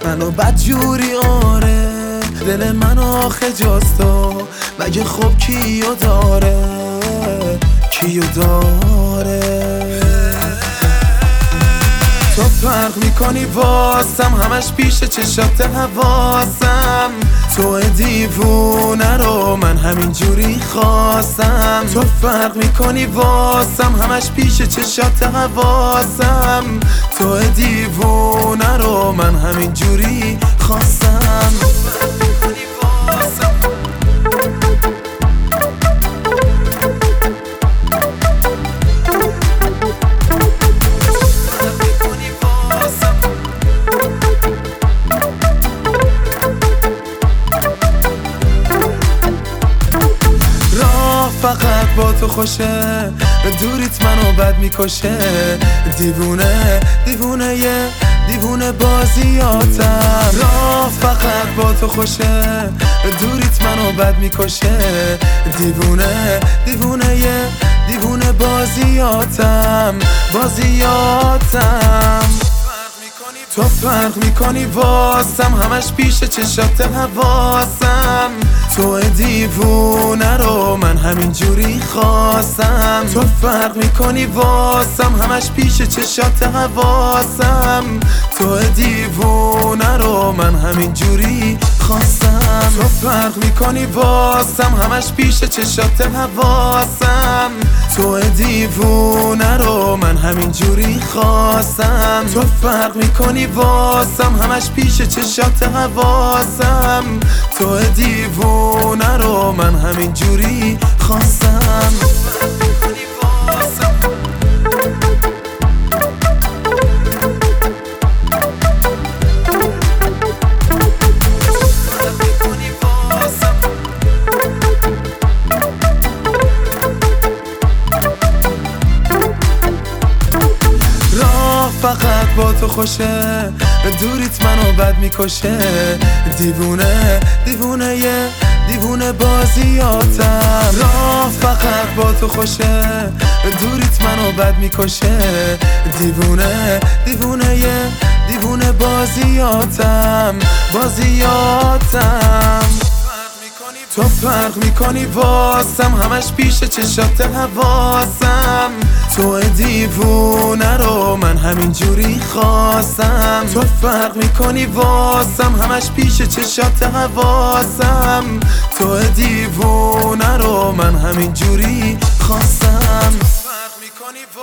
منو بدجوری آره، دل منو آخه جاستو مگه خب کیو داره، کیو داره. تو فرق میکنی واسم، همش پیش چشات حواسم، تو دیوونه رو من همینجوری خواستم. تو فرق میکنی واسم، همش پیش چشات حواسم، تو دیوونه رو من همینجوری خواستم. فقط با تو خوشه، دوریت منو بد میکشه، دیوونه دیوونه دیوونه بازیاتم. راه فقط با تو خوشه، دوریت منو بد میکشه، دیوونه دیوونه دیوونه بازیاتم، بازیاتم. تو فرق میکنی واسم، همش پیش چشات حواسم، تو دیوونه رو من همینجوری خواستم. تو فرق میکنی واسم، همش پیش چشات حواسم، تو دیوونه رو من همینجوری خواستم. تو فرق میکنی واسم، همش پیش چشات حواسم، تو دیوونه رو من همینجوری خواستم. تو فرق میکنی واسم، همش پیش چشات حواسم، تو دیوونه رو من همینجوری خواستم. فقط با تو خوشه، دوریت منو بد میکشه، دیوونه دیوونه دیوونه بازیاتم. راه فقط با تو خوشه، دوریت منو بد میکشه، دیوونه دیوونه دیوونه بازیاتم، بازیاتم. تو فرق میکنی واسم، همش پیش چشات حواسم، تو دیوونه رو من همینجوری خواستم. تو فرق میکنی واسم، همش پیش چشات حواسم، تو دیوونه رو من همینجوری خواستم.